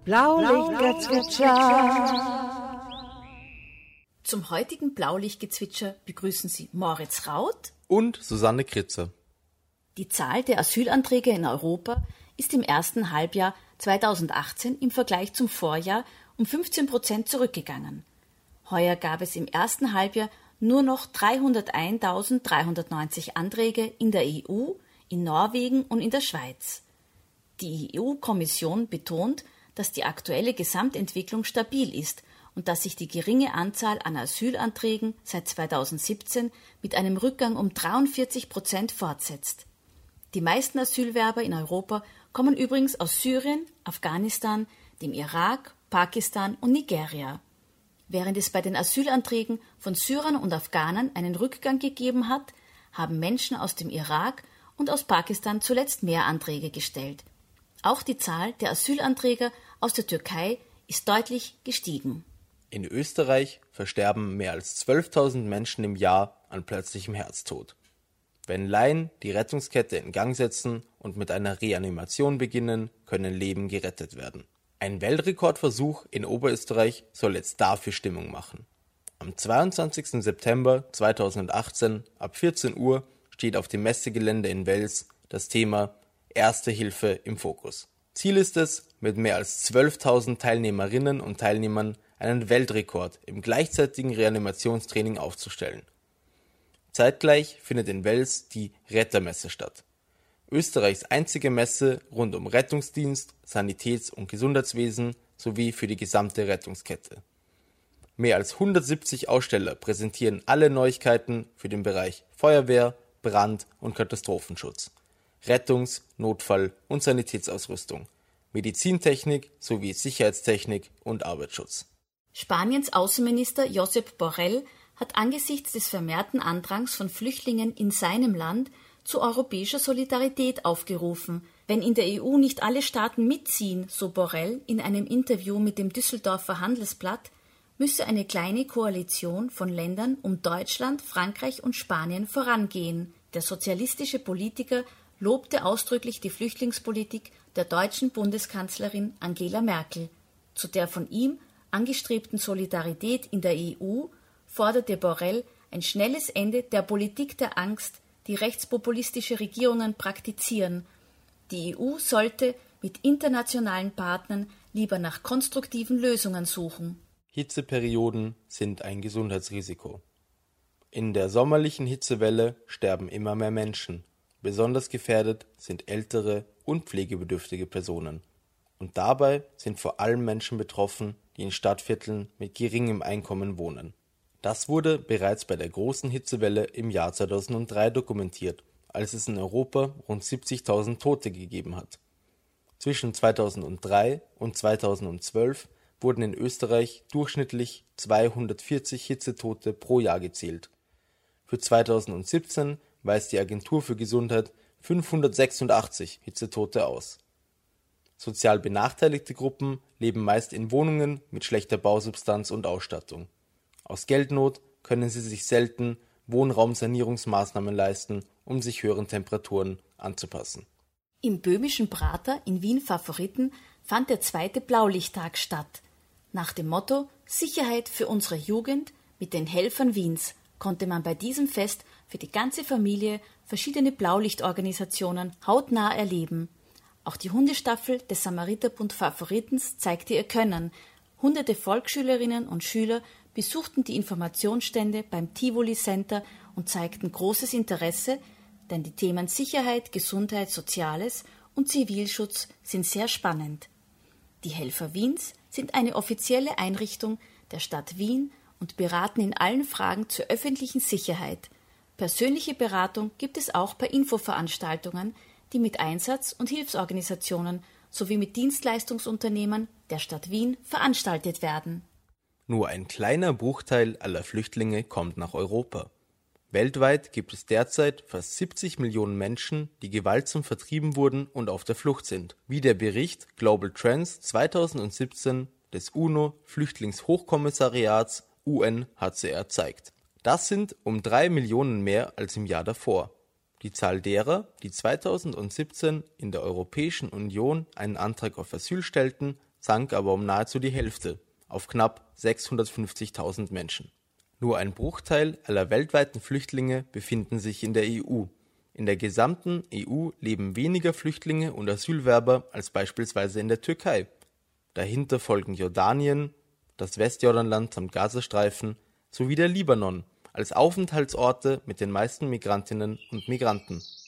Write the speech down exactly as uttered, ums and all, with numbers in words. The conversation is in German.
Blaulichtgezwitscher. Zum heutigen Blaulichtgezwitscher begrüßen Sie Moritz Raut und Susanne Kritzer. Die Zahl der Asylanträge in Europa ist im ersten Halbjahr zweitausendachtzehn im Vergleich zum Vorjahr um fünfzehn Prozent zurückgegangen. Heuer gab es im ersten Halbjahr nur noch dreihunderteintausenddreihundertneunzig Anträge in der E U, in Norwegen und in der Schweiz. Die E U-Kommission betont, dass die aktuelle Gesamtentwicklung stabil ist und dass sich die geringe Anzahl an Asylanträgen seit zweitausendsiebzehn mit einem Rückgang um dreiundvierzig Prozent fortsetzt. Die meisten Asylwerber in Europa kommen übrigens aus Syrien, Afghanistan, dem Irak, Pakistan und Nigeria. Während es bei den Asylanträgen von Syrern und Afghanen einen Rückgang gegeben hat, haben Menschen aus dem Irak und aus Pakistan zuletzt mehr Anträge gestellt. Auch die Zahl der Asylanträger aus der Türkei ist deutlich gestiegen. In Österreich versterben mehr als zwölftausend Menschen im Jahr an plötzlichem Herztod. Wenn Laien die Rettungskette in Gang setzen und mit einer Reanimation beginnen, können Leben gerettet werden. Ein Weltrekordversuch in Oberösterreich soll jetzt dafür Stimmung machen. Am zweiundzwanzigsten September zweitausendachtzehn ab vierzehn Uhr steht auf dem Messegelände in Wels das Thema Erste Hilfe im Fokus. Ziel ist es, mit mehr als zwölftausend Teilnehmerinnen und Teilnehmern einen Weltrekord im gleichzeitigen Reanimationstraining aufzustellen. Zeitgleich findet in Wels die Rettermesse statt. Österreichs einzige Messe rund um Rettungsdienst, Sanitäts- und Gesundheitswesen sowie für die gesamte Rettungskette. Mehr als hundertsiebzig Aussteller präsentieren alle Neuigkeiten für den Bereich Feuerwehr, Brand- und Katastrophenschutz, Rettungs-, Notfall- und Sanitätsausrüstung, Medizintechnik sowie Sicherheitstechnik und Arbeitsschutz. Spaniens Außenminister Josep Borrell hat angesichts des vermehrten Andrangs von Flüchtlingen in seinem Land zu europäischer Solidarität aufgerufen. Wenn in der E U nicht alle Staaten mitziehen, so Borrell in einem Interview mit dem Düsseldorfer Handelsblatt, müsse eine kleine Koalition von Ländern um Deutschland, Frankreich und Spanien vorangehen. Der sozialistische Politiker lobte ausdrücklich die Flüchtlingspolitik der deutschen Bundeskanzlerin Angela Merkel. Zu der von ihm angestrebten Solidarität in der E U forderte Borrell ein schnelles Ende der Politik der Angst, die rechtspopulistische Regierungen praktizieren. Die E U sollte mit internationalen Partnern lieber nach konstruktiven Lösungen suchen. Hitzeperioden sind ein Gesundheitsrisiko. In der sommerlichen Hitzewelle sterben immer mehr Menschen. Besonders gefährdet sind ältere und pflegebedürftige Personen. Und dabei sind vor allem Menschen betroffen, die in Stadtvierteln mit geringem Einkommen wohnen. Das wurde bereits bei der großen Hitzewelle im Jahr zweitausenddrei dokumentiert, als es in Europa rund siebzigtausend Tote gegeben hat. Zwischen zweitausenddrei und zweitausendzwölf wurden in Österreich durchschnittlich zweihundertvierzig Hitzetote pro Jahr gezählt. Für zweitausendsiebzehn weist die Agentur für Gesundheit fünfhundertsechsundachtzig Hitzetote aus. Sozial benachteiligte Gruppen leben meist in Wohnungen mit schlechter Bausubstanz und Ausstattung. Aus Geldnot können sie sich selten Wohnraumsanierungsmaßnahmen leisten, um sich höheren Temperaturen anzupassen. Im böhmischen Prater in Wien-Favoriten fand der zweite Blaulichttag statt. Nach dem Motto Sicherheit für unsere Jugend mit den Helfern Wiens konnte man bei diesem Fest für die ganze Familie verschiedene Blaulichtorganisationen hautnah erleben. Auch die Hundestaffel des Samariterbund Favoritens zeigte ihr Können. Hunderte Volksschülerinnen und Schüler besuchten die Informationsstände beim Tivoli Center und zeigten großes Interesse, denn die Themen Sicherheit, Gesundheit, Soziales und Zivilschutz sind sehr spannend. Die Helfer Wiens sind eine offizielle Einrichtung der Stadt Wien und beraten in allen Fragen zur öffentlichen Sicherheit. Persönliche Beratung gibt es auch bei Infoveranstaltungen, die mit Einsatz- und Hilfsorganisationen sowie mit Dienstleistungsunternehmen der Stadt Wien veranstaltet werden. Nur ein kleiner Bruchteil aller Flüchtlinge kommt nach Europa. Weltweit gibt es derzeit fast siebzig Millionen Menschen, die gewaltsam vertrieben wurden und auf der Flucht sind, wie der Bericht Global Trends zweitausendsiebzehn des UNO-Flüchtlingshochkommissariats U N H C R zeigt. Das sind um drei Millionen mehr als im Jahr davor. Die Zahl derer, die zweitausendsiebzehn in der Europäischen Union einen Antrag auf Asyl stellten, sank aber um nahezu die Hälfte, auf knapp sechshundertfünfzigtausend Menschen. Nur ein Bruchteil aller weltweiten Flüchtlinge befinden sich in der E U. In der gesamten E U leben weniger Flüchtlinge und Asylwerber als beispielsweise in der Türkei. Dahinter folgen Jordanien, das Westjordanland samt Gazastreifen sowie der Libanon als Aufenthaltsorte mit den meisten Migrantinnen und Migranten.